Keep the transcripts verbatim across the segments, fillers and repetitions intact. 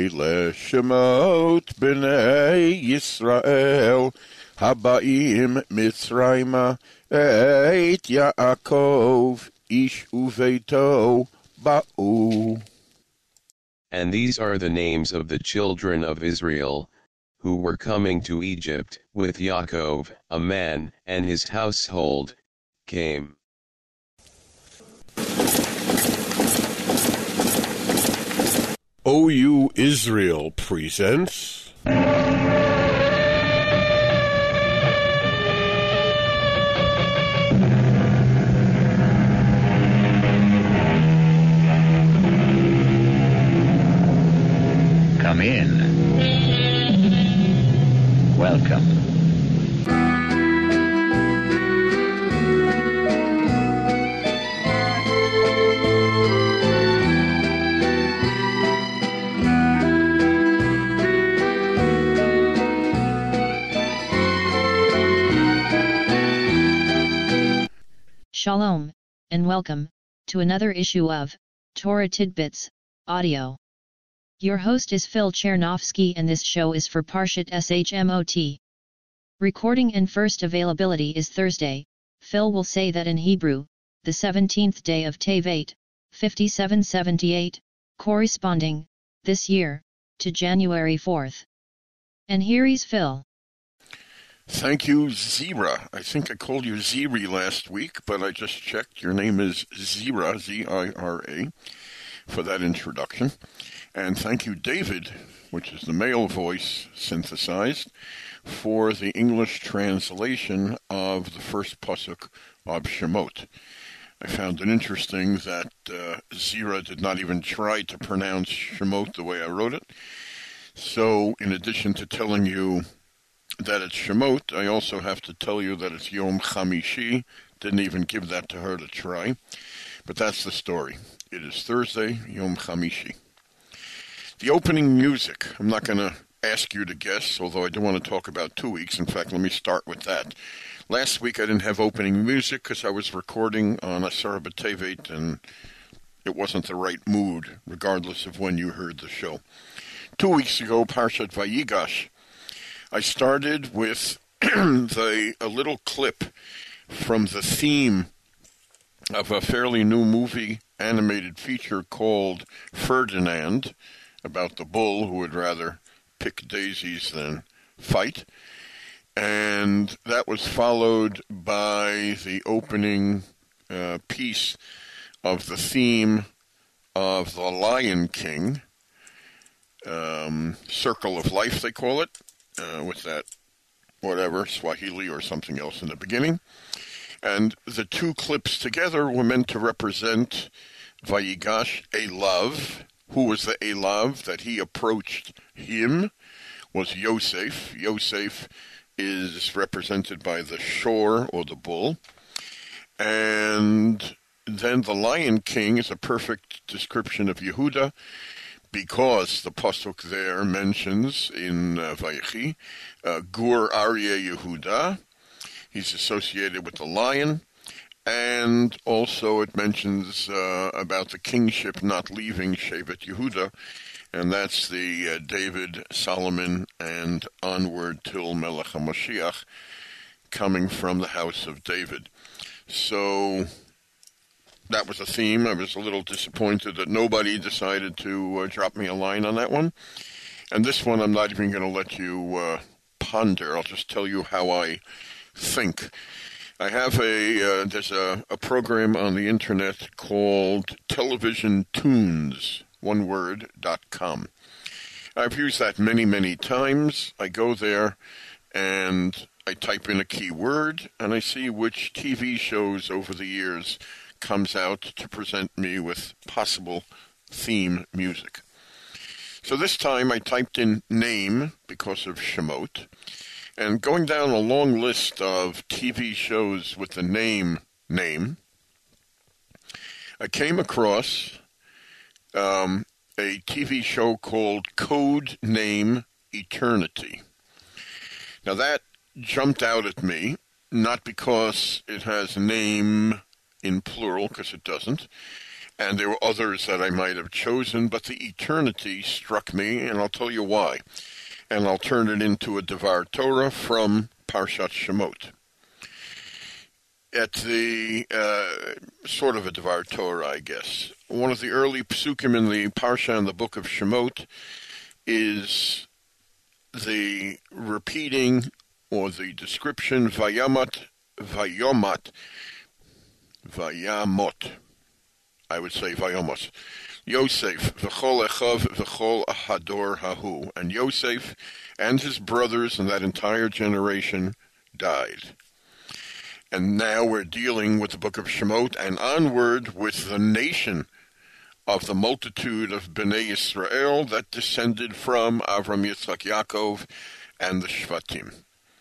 לשמות בני ישראל הבאים מצרימה את יעקב איש וביתו באו. And these are the names of the children of Israel, who were coming to Egypt, with Yaakov, a man, and his household, came. O U Israel presents Come in. Welcome. Shalom, and welcome to another issue of Torah Tidbits Audio. Your host is Phil Chernovsky, and this show is for Parshat Shmot. Recording and first availability is Thursday. Phil will say that in Hebrew, the seventeenth day of Tevet, fifty-seven seventy-eight, corresponding, this year, to January fourth. And here is Phil. Thank you, Zira. I think I called you Ziri last week, but I just checked. Your name is Zira, Z I R A, for that introduction. And thank you, David, which is the male voice synthesized, for the English translation of the first pasuk of Shemot. I found it interesting that uh, Zira did not even try to pronounce Shemot the way I wrote it. So, in addition to telling you that it's Shemot, I also have to tell you that it's Yom Chamishi. Didn't even give that to her to try. But that's the story. It is Thursday, Yom Chamishi. The opening music, I'm not going to ask you to guess, although I do want to talk about two weeks. In fact, let me start with that. Last week I didn't have opening music because I was recording on Asara B'Tevet, and it wasn't the right mood, regardless of when you heard the show. Two weeks ago, Parshat Vayigash, I started with the a little clip from the theme of a fairly new movie animated feature called Ferdinand, about the bull who would rather pick daisies than fight. And that was followed by the opening uh, piece of the theme of The Lion King, um, Circle of Life, they call it. Uh, with that, whatever, Swahili or something else in the beginning. And the two clips together were meant to represent Vayigash, Elav. Who was the Elav that he approached him? Was Yosef. Yosef is represented by the shore or the bull. And then the Lion King is a perfect description of Yehuda, because the pasuk there mentions in uh, Vayechi, uh, Gur Aryeh Yehuda. He's associated with the lion, and also it mentions uh, about the kingship not leaving Shevet Yehuda, and that's the uh, David, Solomon, and onward till Melech HaMashiach, coming from the house of David. So that was a theme. I was a little disappointed that nobody decided to uh, drop me a line on that one. And this one I'm not even going to let you uh, ponder. I'll just tell you how I think. I have a, uh, there's a, a program on the internet called Television Tunes, one word, dot com. I've used that many, many times. I go there and I type in a keyword and I see which T V shows over the years comes out to present me with possible theme music. So this time I typed in name because of Shemot, and going down a long list of T V shows with the name name, I came across um, a T V show called Code Name Eternity. Now that jumped out at me, not because it has name in plural, because it doesn't, and there were others that I might have chosen, but the eternity struck me, and I'll tell you why. And I'll turn it into a Devar Torah from Parshat Shemot. At the, uh, sort of a Devar Torah, I guess. One of the early psukim in the Parsha in the book of Shemot is the repeating or the description Vayamat, Vayomat, Vayamot. I would say Vayomos. Yosef, V'chol Echav, V'chol Hador Hahu. And Yosef and his brothers and that entire generation died. And now we're dealing with the book of Shemot and onward with the nation of the multitude of Bnei Yisrael that descended from Avram, Yitzchak, Yaakov, and the Shvatim.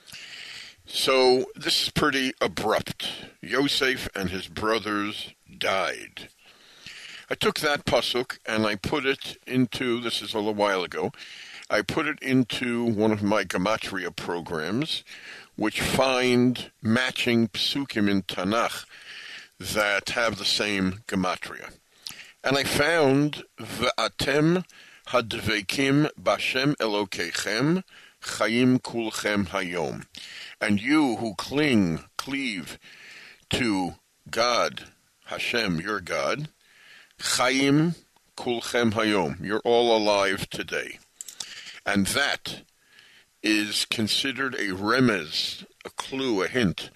So this is pretty abrupt. Yosef and his brothers died. I took that pasuk and I put it into, this is a little while ago, I put it into one of my Gematria programs, which find matching psukim in Tanakh that have the same Gematria. And I found V'atem hadvekim b'Hashem Elokeichem chayim kulchem hayom. And you who cling, cleave to God, Hashem, your God, chayim kulchem hayom. You're all alive today. And that is considered a remez, a clue, a hint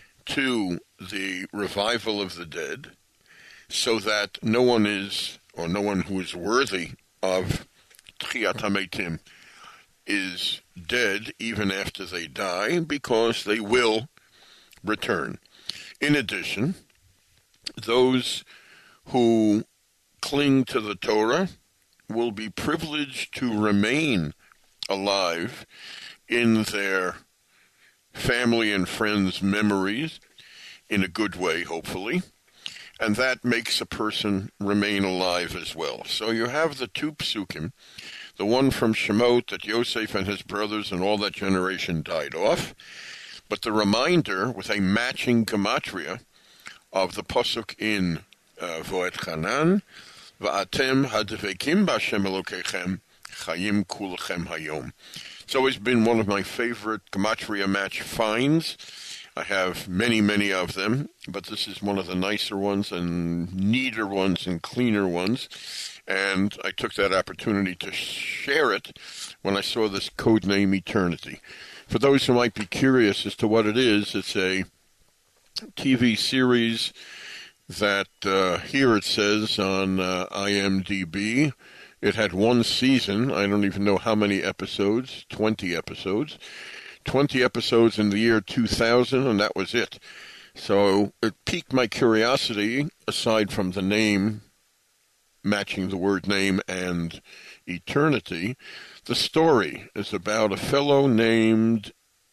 to the revival of the dead, so that no one is, or no one who is worthy of Tchiyat HaMeitim is dead even after they die, because they will return. In addition, those who cling to the Torah will be privileged to remain alive in their family and friends' memories, in a good way, hopefully, and that makes a person remain alive as well. So you have the two psukim, the one from Shemot that Yosef and his brothers and all that generation died off, but the reminder with a matching gematria of the pasuk in uh, Voet Hanan, V'atem hadvekim b'Hashem Elokeichem chayim kulchem hayom. It's always been one of my favorite gematria match finds. I have many, many of them, but this is one of the nicer ones and neater ones and cleaner ones. And I took that opportunity to share it when I saw this code name Eternity. For those who might be curious as to what it is, it's a T V series that uh, here it says on uh, I M D B. It had one season. I don't even know how many episodes, twenty episodes. twenty episodes in the year two thousand, and that was it. So it piqued my curiosity, aside from the name, matching the word name and eternity. The story is about a fellow named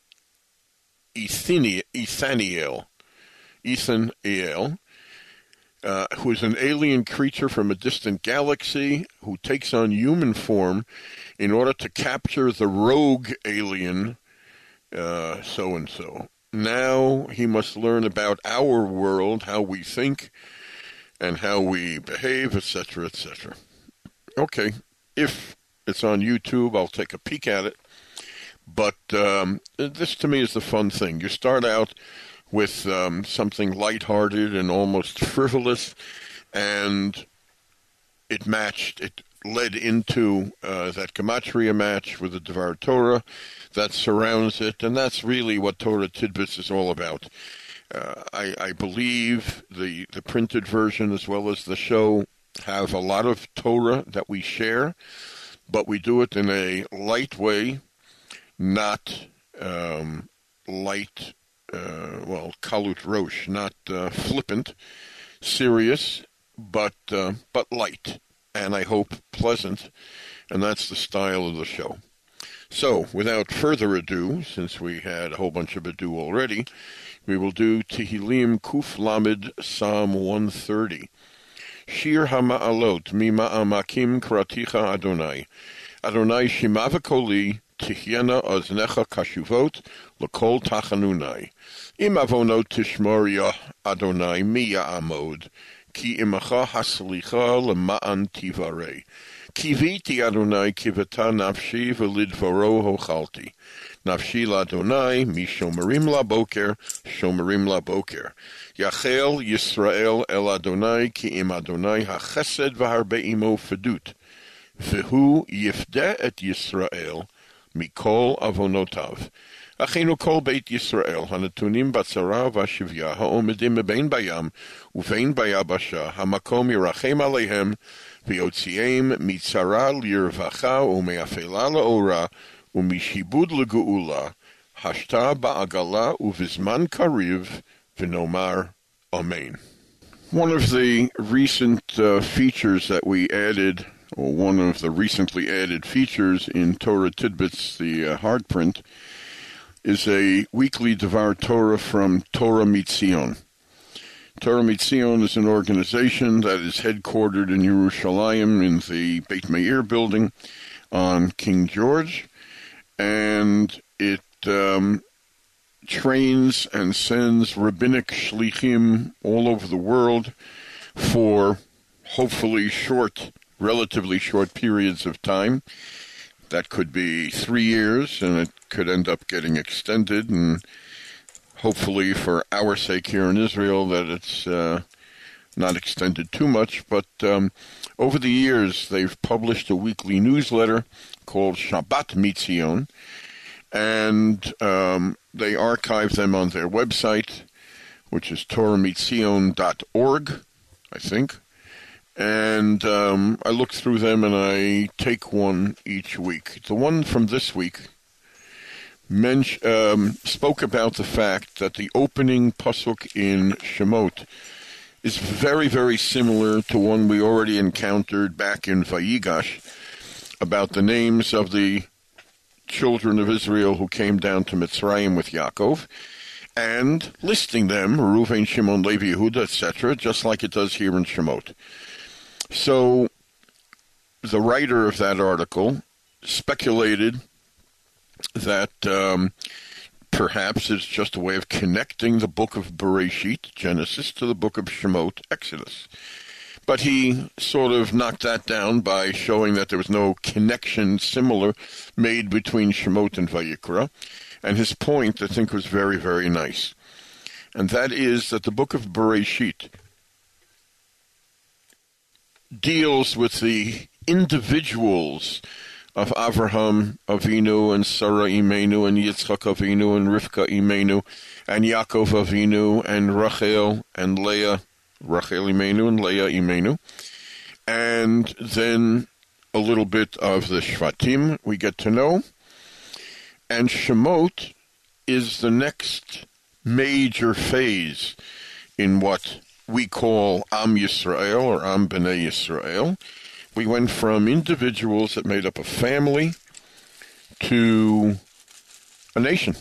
Ethani- Ethaniel, Ethan Eel, uh, who is an alien creature from a distant galaxy who takes on human form in order to capture the rogue alien Uh, so-and-so. Now he must learn about our world, how we think, and how we behave, et cetera, et cetera. Okay, if it's on YouTube, I'll take a peek at it. But um, this, to me, is the fun thing. You start out with um, something lighthearted and almost frivolous, and it matched, it led into uh, that gematria match with the Devar Torah that surrounds it, and that's really what Torah Tidbits is all about. Uh, I, I believe the, the printed version as well as the show have a lot of Torah that we share, but we do it in a light way, not um, light, uh, well, kalut rosh, not uh, flippant, serious, but uh, but light, and I hope pleasant, and that's the style of the show. So, without further ado, since we had a whole bunch of ado already, we will do Tehillim Kuf Lamed Psalm one thirty. Shir HaMa'alot Mima'amakim Kraticha Adonai. Adonai Shima v'koli Tihyena Oznecha Kashuvot L'kol Tachanunai. Im Avonot Tishmor Yah Adonai Mi Ya'amod ki imacha haslicha lema'an tivarei. Kiviti Adonai kivata nafshi v'lidvaro hochalti. Nafshi l'Adonai mishomerim la boker, shomerim la boker. Yachel Yisrael el Adonai ki im Adonai hachesed v'harbe'imo fedut. V'hu yifdeh et Yisrael mikol avonotav. Achinu kol beit Yisrael, hanatunim batzara v'ashivya, ha'omedim bein bayam, uvein bayabasha, hamakom yirachem aleihem, v'yotziem mitzara lirvacha, umeafela la'ora, umishibud legeula, hashta ba'agala, uvizman kariv, v'nomar amen. One of the recent uh, features that we added, or one of the recently added features in Torah Tidbits, the uh, hard print, is a weekly Devar Torah from Torah Mitzion. Torah Mitzion is an organization that is headquartered in Yerushalayim in the Beit Meir building on King George, and it um, trains and sends rabbinic shlichim all over the world for hopefully short, relatively short periods of time. That could be three years, and it could end up getting extended, and hopefully for our sake here in Israel that it's uh, not extended too much. But um, over the years, they've published a weekly newsletter called Shabbat Mitzion, and um, they archive them on their website, which is torah mitzion dot org, I think. And um, I look through them and I take one each week. The one from this week men- um, spoke about the fact that the opening pasuk in Shemot is very, very similar to one we already encountered back in Vayigash about the names of the children of Israel who came down to Mitzrayim with Yaakov, and listing them, Reuven, Shimon, Levi, Yehuda, et cetera, just like it does here in Shemot. So the writer of that article speculated that um, perhaps it's just a way of connecting the book of Bereshit, Genesis, to the book of Shemot, Exodus. But he sort of knocked that down by showing that there was no connection similar made between Shemot and Vayikra. And his point, I think, was very, very nice. And that is that the book of Bereshit deals with the individuals of Avraham Avinu and Sarah Imenu and Yitzchak Avinu and Rivka Imenu and Yaakov Avinu and Rachel and Leah, Rachel Imenu and Leah Imenu. And then a little bit of the Shvatim we get to know. And Shemot is the next major phase in what we call Am Yisrael or Am B'nai Yisrael. We went from individuals that made up a family to a nation.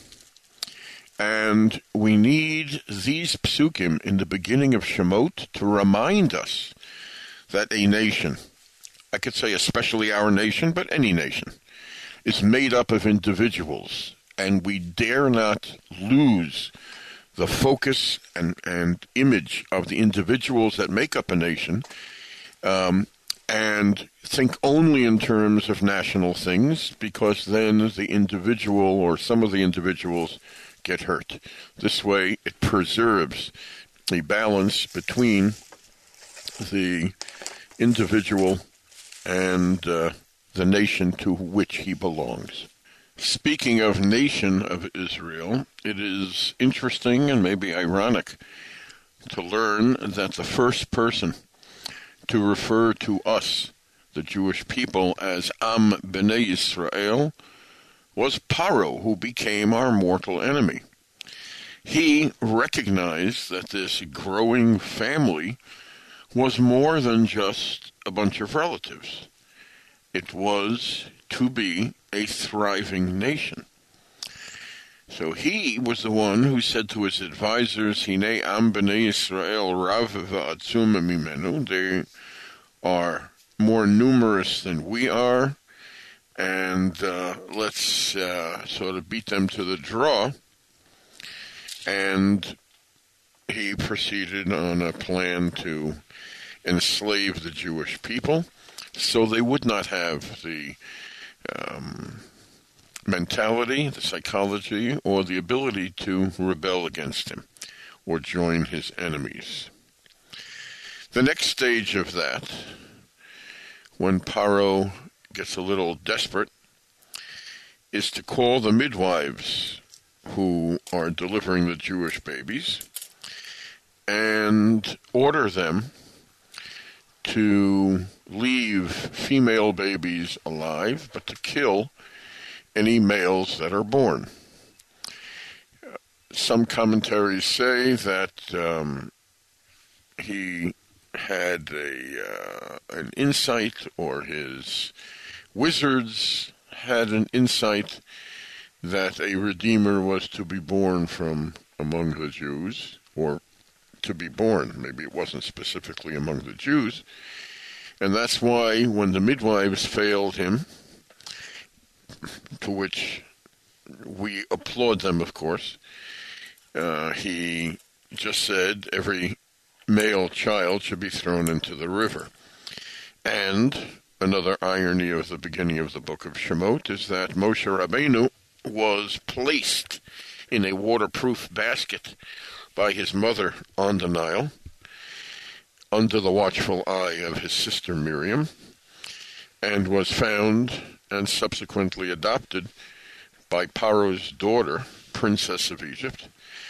And we need these psukim in the beginning of Shemot to remind us that a nation, I could say especially our nation, but any nation, is made up of individuals. And we dare not lose the focus and, and image of the individuals that make up a nation, um, and think only in terms of national things, because then the individual or some of the individuals get hurt. This way it preserves the balance between the individual and uh, the nation to which he belongs. Speaking of nation of Israel, it is interesting and maybe ironic to learn that the first person to refer to us, the Jewish people, as Am B'nai Yisrael was Paro, who became our mortal enemy. He recognized that this growing family was more than just a bunch of relatives. It was to be a thriving nation. So he was the one who said to his advisors, Hine am b'nei Yisrael rav v'atzum mimenu. They are more numerous than we are, and uh, let's uh, sort of beat them to the draw. And he proceeded on a plan to enslave the Jewish people so they would not have the um, mentality, the psychology, or the ability to rebel against him or join his enemies. The next stage of that, when Paro gets a little desperate, is to call the midwives who are delivering the Jewish babies and order them to leave female babies alive, but to kill any males that are born. Some commentaries say that um, he had a uh, an insight, or his wizards had an insight, that a Redeemer was to be born from among the Jews, or to be born. Maybe it wasn't specifically among the Jews. And that's why when the midwives failed him, to which we applaud them, of course, uh, he just said every male child should be thrown into the river. And another irony of the beginning of the book of Shemot is that Moshe Rabbeinu was placed in a waterproof basket by his mother on the Nile, under the watchful eye of his sister Miriam, and was found and subsequently adopted by Paro's daughter, Princess of Egypt.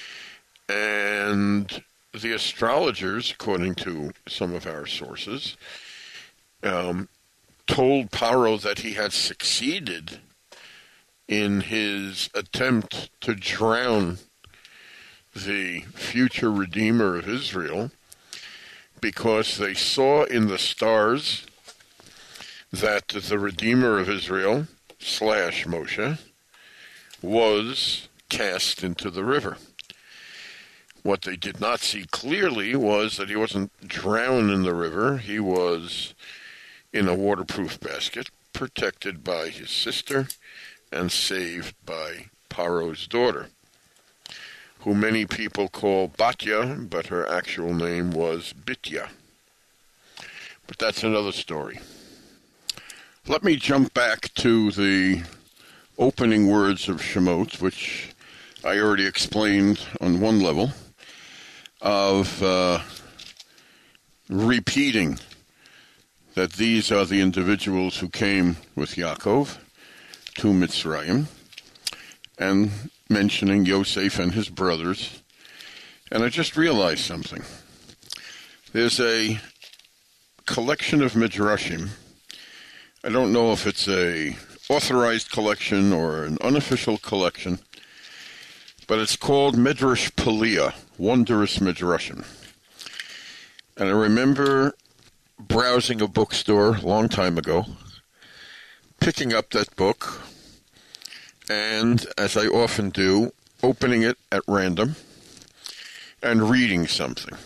And the astrologers, according to some of our sources, um, told Paro that he had succeeded in his attempt to drown the future Redeemer of Israel, because they saw in the stars that the Redeemer of Israel, slash Moshe, was cast into the river. What they did not see clearly was that he wasn't drowned in the river. He was in a waterproof basket, protected by his sister and saved by Paro's daughter, who many people call Batya, but her actual name was Bitya. But that's another story. Let me jump back to the opening words of Shemot, which I already explained on one level, of uh, repeating that these are the individuals who came with Yaakov to Mitzrayim, and mentioning Yosef and his brothers. And I just realized something. There's a collection of midrashim. I don't know if it's a authorized collection or an unofficial collection, but it's called Midrash Pelia, Wondrous Midrashim. And I remember browsing a bookstore a long time ago, picking up that book, and, as I often do, opening it at random and reading something.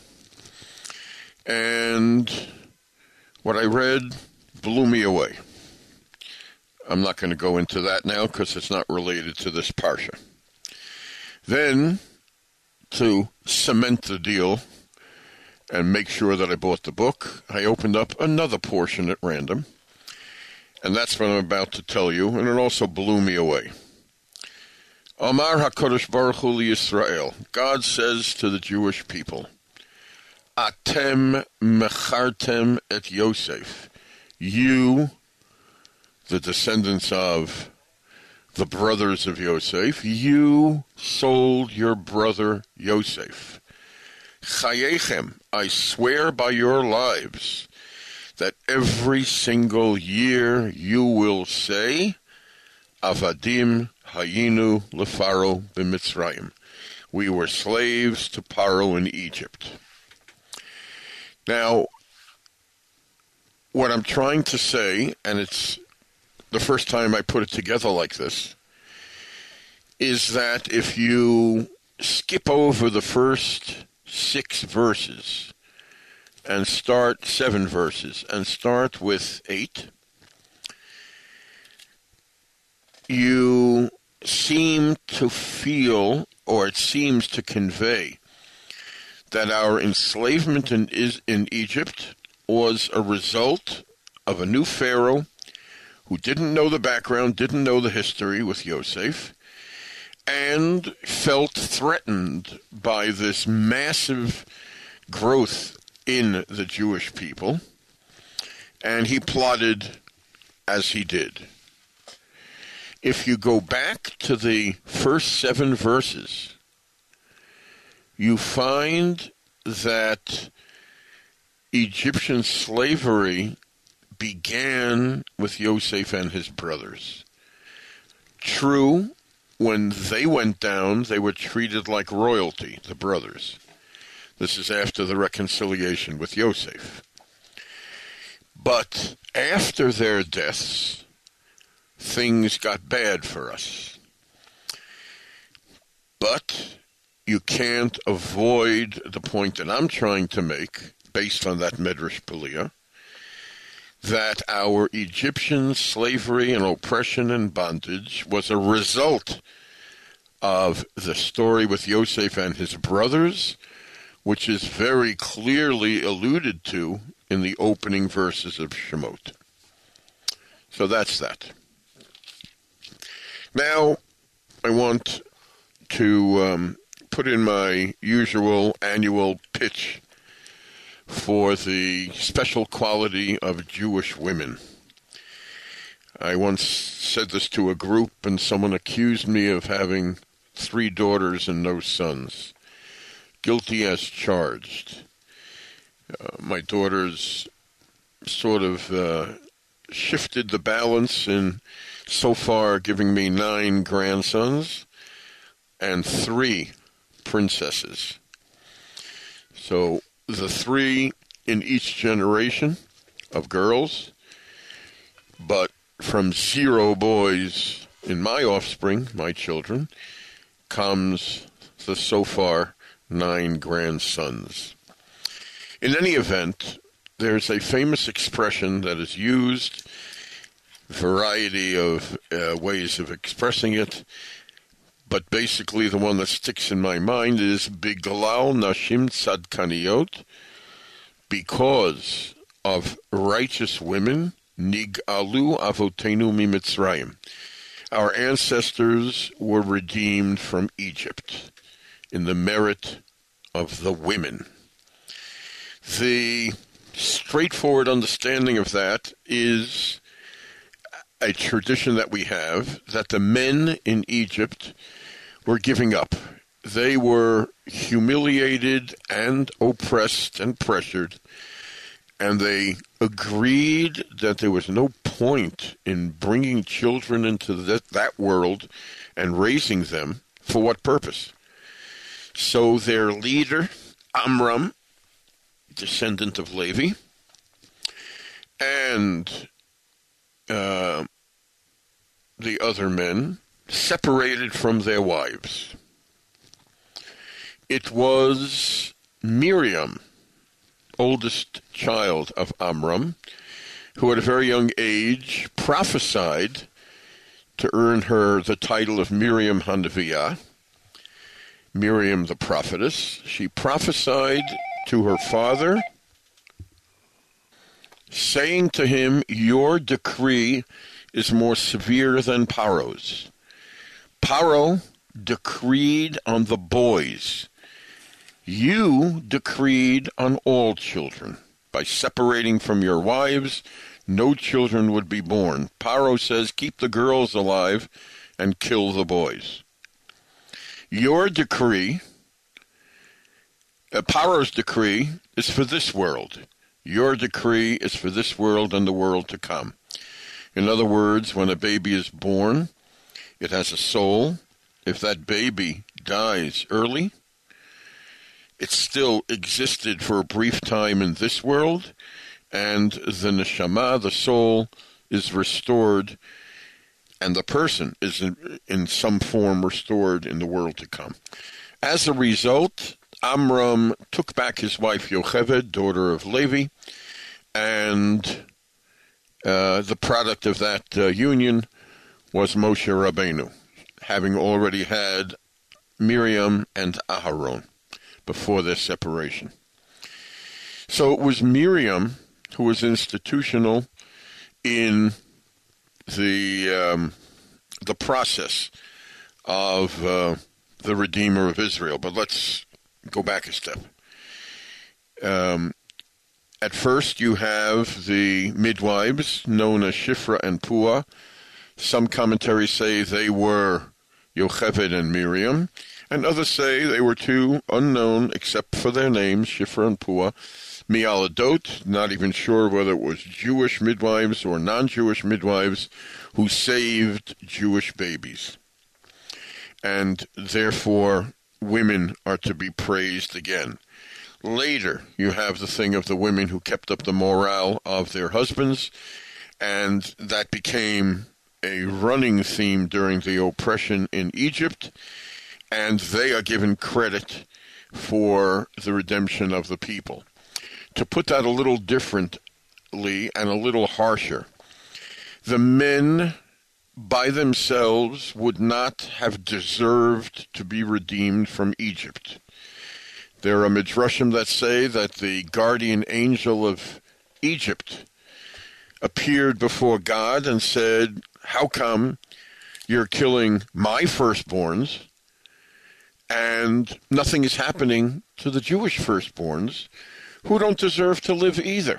And what I read blew me away. I'm not going to go into that now because it's not related to this parsha. Then, to cement the deal and make sure that I bought the book, I opened up another portion at random. And that's what I'm about to tell you, and it also blew me away. Amar HaKadosh Baruch Hu Yisrael, God says to the Jewish people, Atem mechartem et Yosef, you, the descendants of the brothers of Yosef, you sold your brother Yosef. Chayechem, I swear by your lives, that every single year you will say, Avadim hayinu lefaro b'Mitzrayim. We were slaves to Paro in Egypt. Now, what I'm trying to say, and it's the first time I put it together like this, is that if you skip over the first six verses and start seven verses and start with eight, you seem to feel, or it seems to convey, that our enslavement in, is, in Egypt was a result of a new Pharaoh who didn't know the background, didn't know the history with Yosef, and felt threatened by this massive growth in the Jewish people, and he plotted as he did. If you go back to the first seven verses, you find that Egyptian slavery began with Yosef and his brothers. True, when they went down, they were treated like royalty, the brothers. This is after the reconciliation with Yosef. But after their deaths, things got bad for us. But you can't avoid the point that I'm trying to make, based on that Medrash Peliah, that our Egyptian slavery and oppression and bondage was a result of the story with Yosef and his brothers, which is very clearly alluded to in the opening verses of Shemot. So that's that. Now, I want to um, put in my usual annual pitch for the special quality of Jewish women. I once said this to a group, and someone accused me of having three daughters and no sons. Guilty as charged. Uh, my daughters sort of uh, shifted the balance in so far giving me nine grandsons and three princesses. So the three in each generation of girls, but from zero boys in my offspring, my children, comes the so far nine grandsons. In any event, there's a famous expression that is used, variety of uh, ways of expressing it, but basically the one that sticks in my mind is Biglal Nashim Tzadkaniyot, because of righteous women, Nig'alu Avotenu Mimitzrayim. Our ancestors were redeemed from Egypt in the merit of the women. The straightforward understanding of that is a tradition that we have, that the men in Egypt were giving up. They were humiliated and oppressed and pressured, and they agreed that there was no point in bringing children into that, that world and raising them. For what purpose? So their leader, Amram, descendant of Levi, and uh, the other men separated from their wives. It was Miriam, oldest child of Amram, who at a very young age prophesied to earn her the title of Miriam HaNeviah, Miriam the prophetess. She prophesied to her father, saying to him, "Your decree is more severe than Paro's. Paro decreed on the boys. You decreed on all children. By separating from your wives, no children would be born. Paro says, keep the girls alive and kill the boys. Your decree, uh, Paro's decree, is for this world. Your decree is for this world and the world to come." In other words, when a baby is born, it has a soul. If that baby dies early, it still existed for a brief time in this world, and the neshama, the soul, is restored, and the person is in, in some form restored in the world to come. As a result, Amram took back his wife Yocheved, daughter of Levi, and uh, the product of that uh, union was Moshe Rabbeinu, having already had Miriam and Aharon. before their separation. So it was Miriam who was institutional in the um, the process of uh, the Redeemer of Israel. But let's go back a step. Um, at first, you have the midwives known as Shifra and Puah. Some commentaries say they were Yocheved and Miriam, and others say they were two unknown, except for their names, Shifra and Puah, Mialadot, not even sure whether it was Jewish midwives or non-Jewish midwives who saved Jewish babies. And therefore, women are to be praised again. Later, you have the thing of the women who kept up the morale of their husbands, and that became a running theme during the oppression in Egypt, and they are given credit for the redemption of the people. To put that a little differently and a little harsher, the men by themselves would not have deserved to be redeemed from Egypt. There are midrashim that say that the guardian angel of Egypt appeared before God and said, "How come you're killing my firstborns and nothing is happening to the Jewish firstborns who don't deserve to live either?"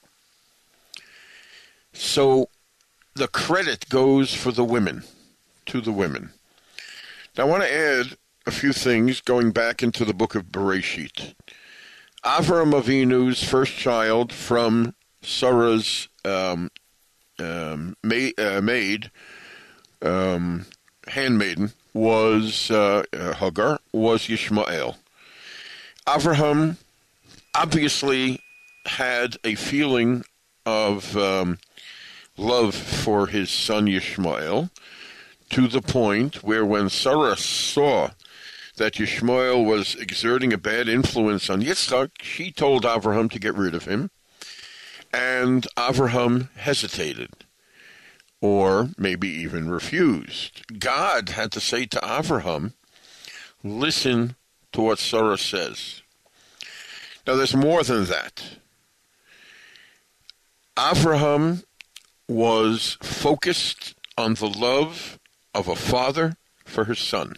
So the credit goes for the women, to the women. Now I want to add a few things going back into the book of Bereshit. Avram Avinu's first child from Sarah's um, um, maid, uh, maid um, handmaiden, was uh, uh, Hagar, was Yishmael. Avraham obviously had a feeling of um, love for his son Yishmael, to the point where when Sarah saw that Yishmael was exerting a bad influence on Yitzchak, she told Avraham to get rid of him, and Avraham hesitated, or maybe even refused. God had to say to Avraham, listen to what Sarah says. Now there's more than that. Avraham was focused on the love of a father for his son.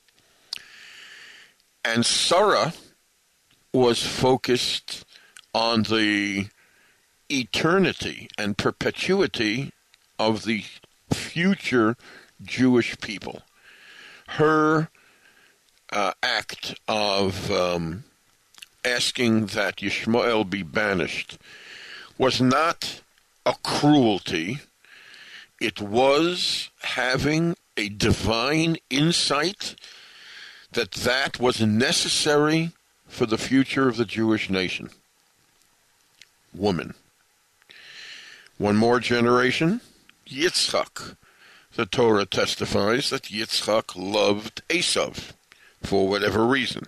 And Sarah was focused on the eternity and perpetuity of the future Jewish people. Her uh, act of um, asking that Yishmael be banished was not a cruelty. It was having a divine insight that that was necessary for the future of the Jewish nation. Woman. One more generation, Yitzchak. The Torah testifies that Yitzchak loved Esav for whatever reason.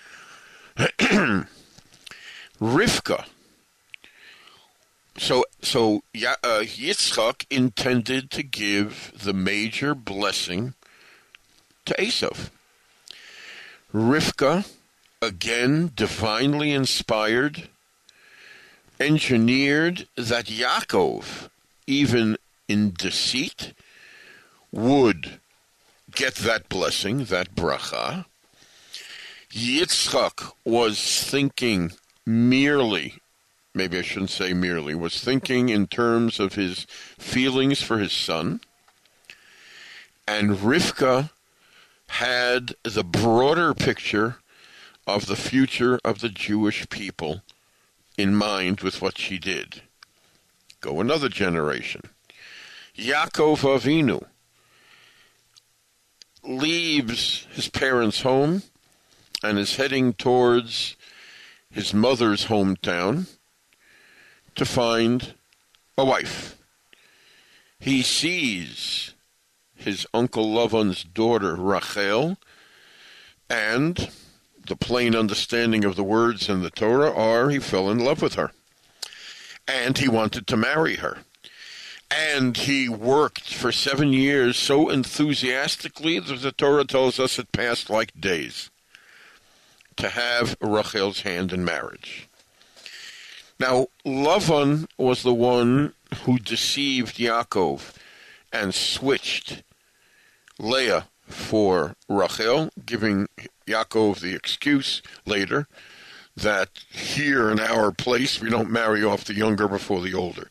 Rivka. So, so uh, Yitzchak intended to give the major blessing to Esav. Rivka, again divinely inspired, engineered that Yaakov, even in deceit, would get that blessing, that bracha. Yitzchak was thinking merely, maybe I shouldn't say merely, was thinking in terms of his feelings for his son. And Rivka had the broader picture of the future of the Jewish people in mind with what she did. Go another generation. Yaakov Avinu leaves his parents' home and is heading towards his mother's hometown to find a wife. He sees his Uncle Lavan's daughter, Rachel, and the plain understanding of the words in the Torah are he fell in love with her. And he wanted to marry her. And he worked for seven years so enthusiastically that the Torah tells us it passed like days. to have Rachel's hand in marriage. Now, Lavan was the one who deceived Yaakov and switched Leah for Rachel, giving Yaakov the excuse later that here in our place we don't marry off the younger before the older.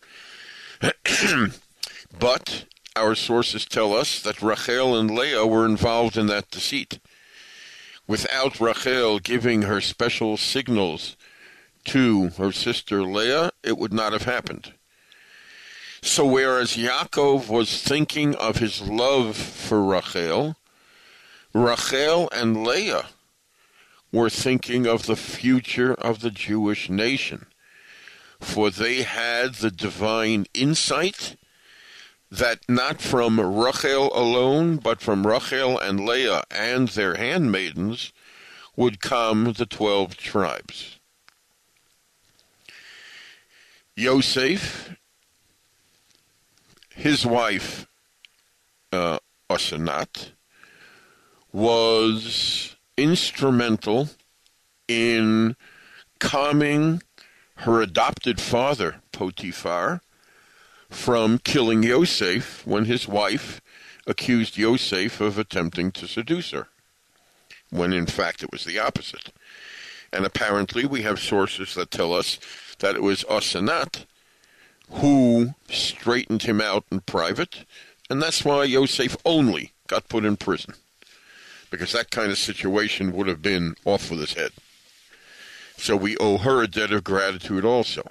But our sources tell us that Rachel and Leah were involved in that deceit. Without Rachel giving her special signals to her sister Leah, it would not have happened. So whereas Yaakov was thinking of his love for Rachel, Rachel and Leah were thinking of the future of the Jewish nation, for they had the divine insight that not from Rachel alone, but from Rachel and Leah and their handmaidens would come the twelve tribes. Yosef, his wife, uh, Asenat, was instrumental in calming her adopted father, Potiphar, from killing Yosef when his wife accused Yosef of attempting to seduce her, when in fact it was the opposite. And apparently we have sources that tell us that it was Asenat who straightened him out in private, and that's why Yosef only got put in prison, because that kind of situation would have been off with his head. So we owe her a debt of gratitude also.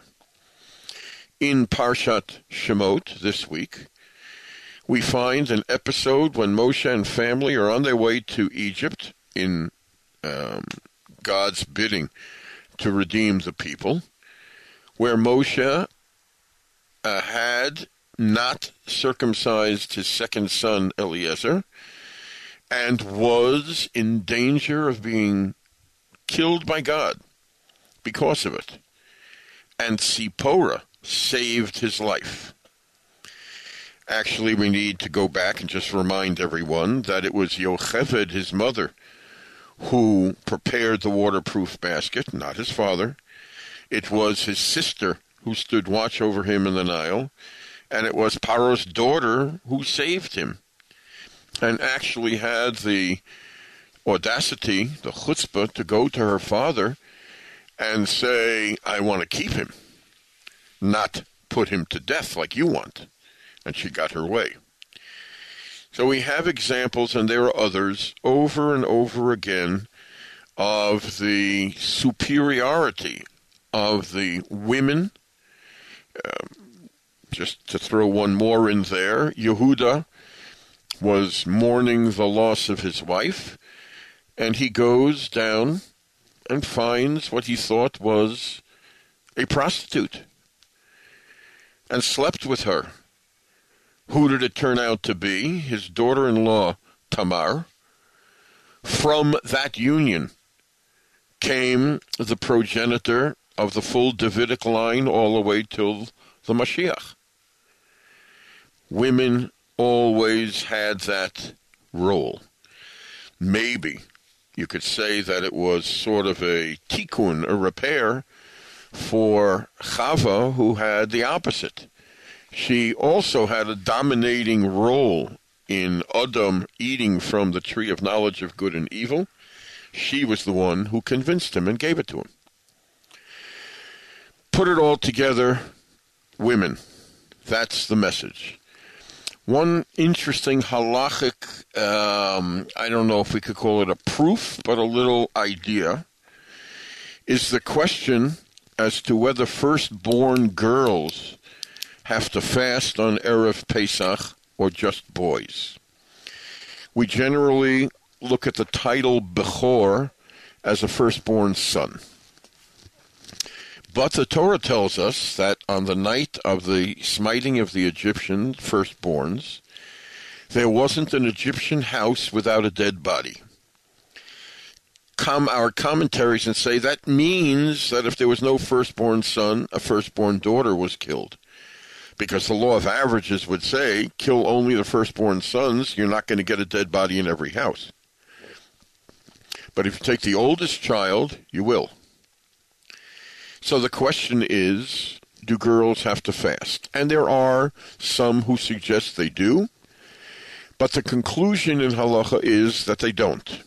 In Parshat Shemot this week, we find an episode when Moshe and family are on their way to Egypt in um, God's bidding to redeem the people, where Moshe uh, had not circumcised his second son Eliezer and was in danger of being killed by God because of it. And Zipporah saved his life. Actually, we need to go back and just remind everyone that it was Yocheved, his mother, who prepared the waterproof basket, not his father. It was his sister who stood watch over him in the Nile, and it was Paro's daughter who saved him, and actually had the audacity, the chutzpah, to go to her father and say, I want to keep him, not put him to death like you want. And she got her way. So we have examples, and there are others, over and over again, of the superiority of the women. Um, just to throw one more in there, Yehuda was mourning the loss of his wife, and he goes down and finds what he thought was a prostitute and slept with her. Who did it turn out to be? His daughter-in-law, Tamar. From that union came the progenitor of the full Davidic line all the way till the Mashiach. Women always had that role. Maybe you could say that it was sort of a tikkun, a repair, for Chava, who had the opposite. She also had a dominating role in Adam eating from the tree of knowledge of good and evil. She was the one who convinced him and gave it to him. Put it all together, women. That's the message. One interesting halachic, um, I don't know if we could call it a proof, but a little idea, is the question as to whether firstborn girls have to fast on Erev Pesach or just boys. We generally look at the title Bechor as a firstborn son. But the Torah tells us that on the night of the smiting of the Egyptian firstborns, there wasn't an Egyptian house without a dead body. Come our commentaries and say that means that if there was no firstborn son, a firstborn daughter was killed. Because the law of averages would say, kill only the firstborn sons, you're not going to get a dead body in every house. But if you take the oldest child, you will. So the question is, do girls have to fast? And there are some who suggest they do, but the conclusion in halacha is that they don't.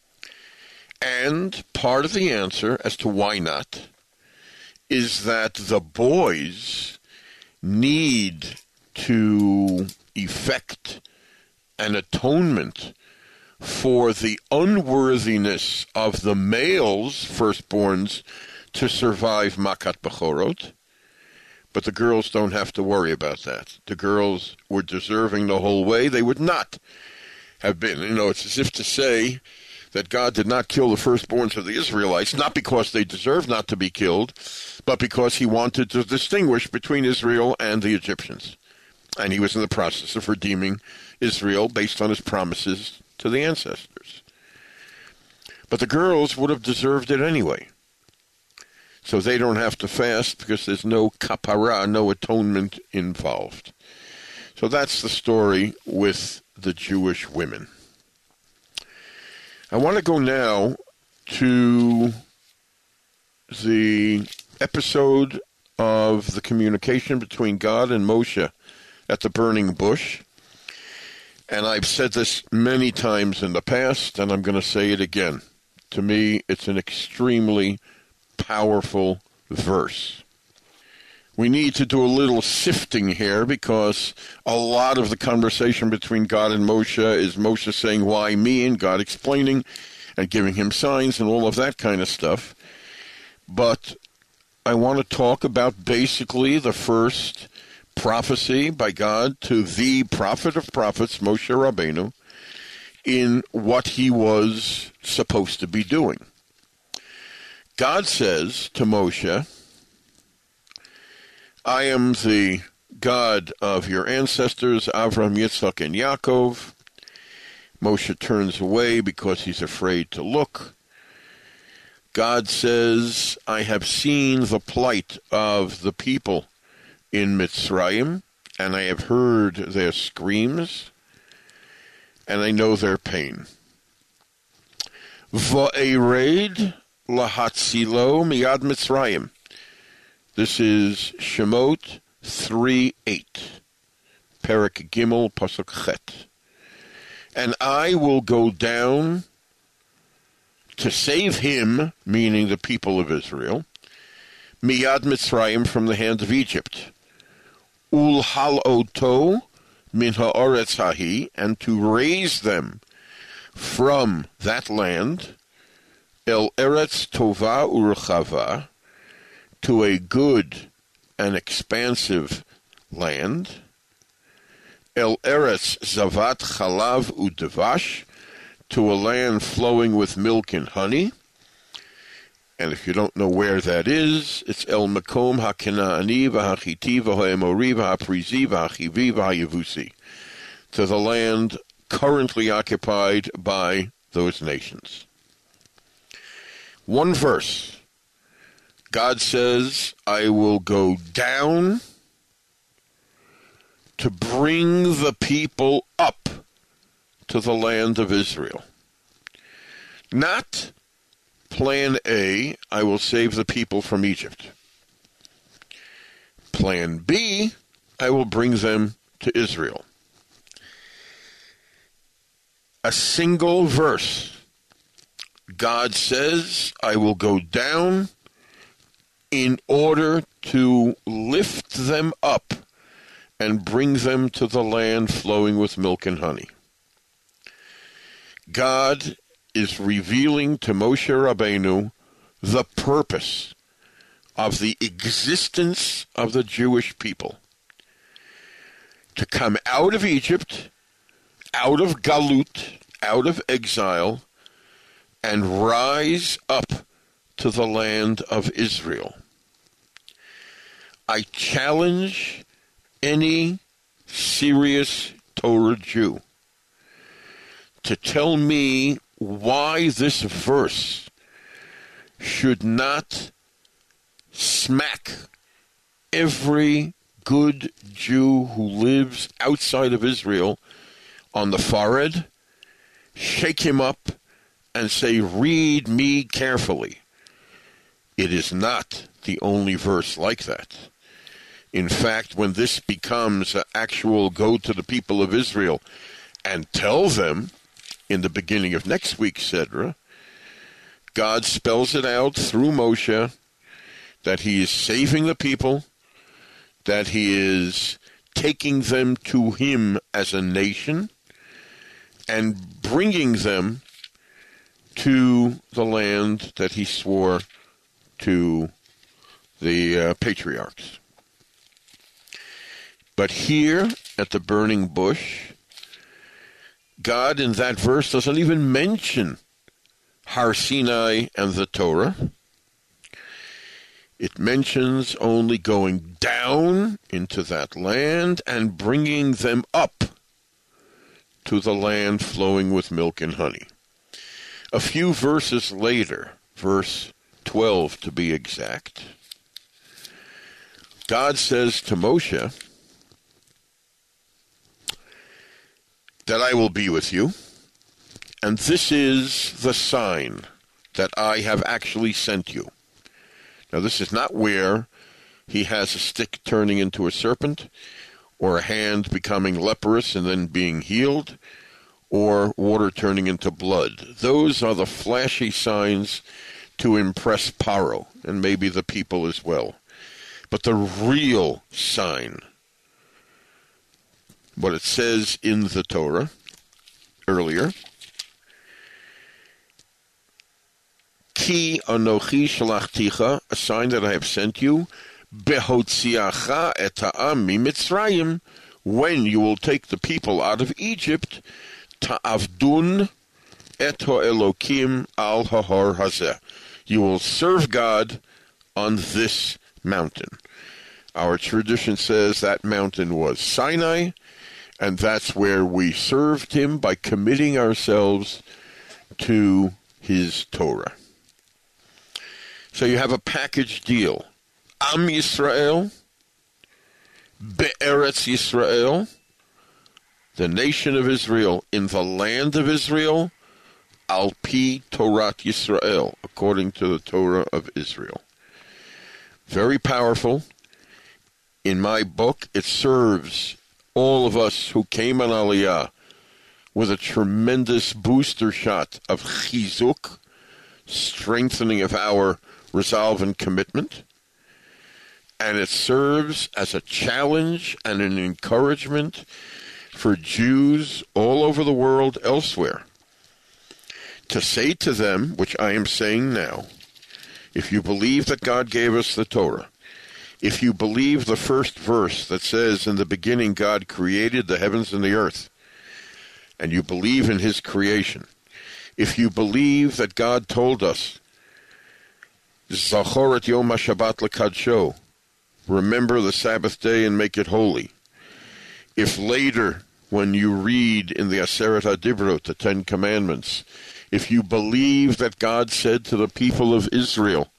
And part of the answer as to why not is that the boys need to effect an atonement for the unworthiness of the males' firstborns to survive Makat Bechorot, but the girls don't have to worry about that. The girls were deserving the whole way. They would not have been. You know, it's as if to say that God did not kill the firstborns of the Israelites, not because they deserved not to be killed, but because he wanted to distinguish between Israel and the Egyptians. And he was in the process of redeeming Israel based on his promises to the ancestors. But the girls would have deserved it anyway. So they don't have to fast because there's no kapara, no atonement involved. So that's the story with the Jewish women. I want to go now to the episode of the communication between God and Moshe at the burning bush. And I've said this many times in the past, and I'm going to say it again. To me, it's an extremely powerful verse. We need to do a little sifting here because a lot of the conversation between God and Moshe is Moshe saying, why me? And God explaining and giving him signs and all of that kind of stuff. But I want to talk about basically the first prophecy by God to the prophet of prophets, Moshe Rabbeinu, in what he was supposed to be doing. God says to Moshe, I am the God of your ancestors, Avram, Yitzchak, and Yaakov. Moshe turns away because he's afraid to look. God says, I have seen the plight of the people in Mitzrayim, and I have heard their screams, and I know their pain. Va'ered lahatzilo miyad Mitzrayim. This is Shemot three eight, Perek Gimel, Pasuk Chet. And I will go down to save him, meaning the people of Israel, miyad Mitzrayim, from the hand of Egypt, ulhaloto min ha'aretz hahi, and to raise them from that land, el eretz tova urchava, to a good and expansive land, el eretz zavat chalav udevash, to a land flowing with milk and honey. And if you don't know where that is, it's El Makom HaKenaani v'HaChiti v'HaEmori v'HaPerizi v'HaChivi v'HaYevusi, to the land currently occupied by those nations. One verse. God says, I will go down to bring the people up to the land of Israel. Not plan A, I will save the people from Egypt. Plan B, I will bring them to Israel. A single verse. God says, I will go down in order to lift them up and bring them to the land flowing with milk and honey. God is revealing to Moshe Rabbeinu the purpose of the existence of the Jewish people. To come out of Egypt, out of Galut, out of exile, and rise up to the land of Israel. I challenge any serious Torah Jew to tell me why this verse should not smack every good Jew who lives outside of Israel on the forehead, shake him up, and say, read me carefully. It is not the only verse like that. In fact, when this becomes an actual go to the people of Israel and tell them in the beginning of next week's Sedra, God spells it out through Moshe that he is saving the people, that he is taking them to him as a nation, and bringing them to the land that he swore to the uh, patriarchs. But here at the burning bush, God in that verse doesn't even mention Har Sinai and the Torah. It mentions only going down into that land and bringing them up to the land flowing with milk and honey. A few verses later, verse twelve to be exact, God says to Moshe that I will be with you, and this is the sign that I have actually sent you. Now, this is not where he has a stick turning into a serpent, or a hand becoming leprous and then being healed, or water turning into blood. Those are the flashy signs to impress Paro, and maybe the people as well. But the real sign, what it says in the Torah earlier, Ki anochi shalachticha, a sign that I have sent you, behotziacha et ha'am miMitzrayim, when you will take the people out of Egypt, ta'avdun et ha'elokim al ha'hor hazeh. You will serve God on this mountain. Our tradition says that mountain was Sinai, and that's where we served him by committing ourselves to his Torah. So you have a package deal. Am Yisrael, Be'eretz Yisrael, the nation of Israel in the land of Israel, Al Pi Torat Yisrael, according to the Torah of Israel. Very powerful. In my book, it serves all of us who came on Aliyah with a tremendous booster shot of chizuk, strengthening of our resolve and commitment. And it serves as a challenge and an encouragement for Jews all over the world elsewhere to say to them, which I am saying now, if you believe that God gave us the Torah, if you believe the first verse that says, in the beginning God created the heavens and the earth, and you believe in his creation, if you believe that God told us, Zachor et Yom HaShabbat L'Kadsho, remember the Sabbath day and make it holy. If later, when you read in the Aseret HaDivrot, the Ten Commandments, if you believe that God said to the people of Israel,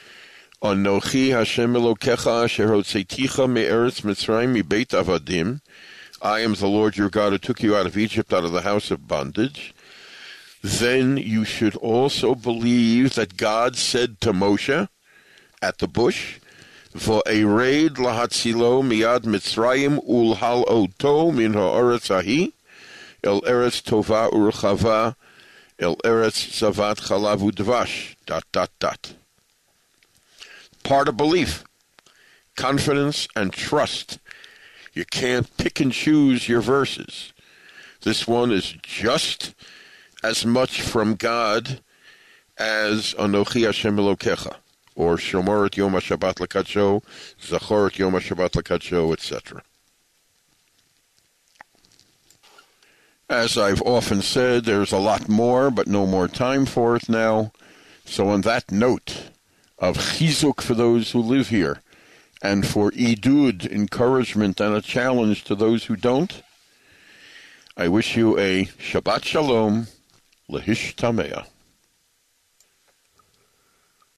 Anochi Hashem Elokecha asher hotzeiticha me'eretz Mitzrayim mibeit avadim, I am the Lord your God who took you out of Egypt, out of the house of bondage, then you should also believe that God said to Moshe at the bush, V'ered lahatzilo miyad Mitzrayim ulhal oto min ha'aretz ahi, el eretz tova urchava, el eretz zavat chalav udvash, dot, dot, dot. Part of belief, confidence, and trust. You can't pick and choose your verses. This one is just as much from God as Anochi Hashem Elokecha, or Shomor et Yom HaShabbat L'Kadsho, Zachor et Yom HaShabbat L'Kadsho, et cetera. As I've often said, there's a lot more, but no more time for it now. So on that note of chizuk for those who live here, and for idud, encouragement and a challenge to those who don't, I wish you a Shabbat Shalom, Lehishtameah.